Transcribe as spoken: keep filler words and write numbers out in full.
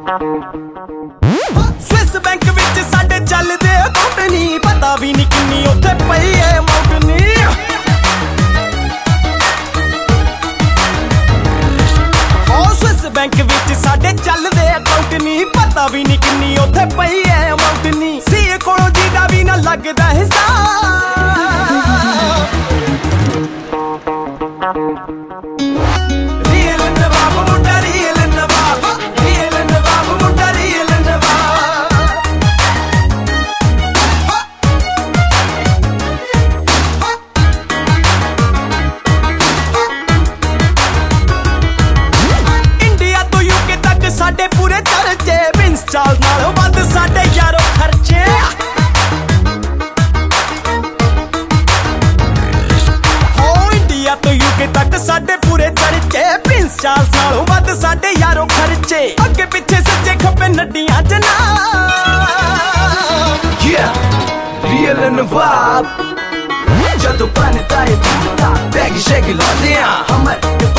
Swiss bank विच साडे चलदे अकाउंट नी, पता भी नहीं किन्नी उत्थे पई है अमाउंट नी। ओ स्विस बैंक विच साडे चलदे अकाउंट नी, पता भी नहीं किन्नी उत्थे पई है अमाउंट नी। सीए कोलों जीदा भी ना लगदा हिसाब, रियल नवाब मुंडा रियल नवाब, रियल नवाब मुंडा रियल नवाब। इंडिया तो यूके तक साडे पूरे चर्चे, प्रिंस चार्ल्स नालों वध साडे यारों खर्चे। हो इंडिया तो यूके तक साडे पूरे चर्चे, प्रिंस चार्ल्स नालों वध साडे यारों खर्चे। अगे पिछे सज्जे खब्बे नड्डियां च नाम, Yeah, real and vibe. जदों पाने ताए तू बैग शेग लौटियां, हमारे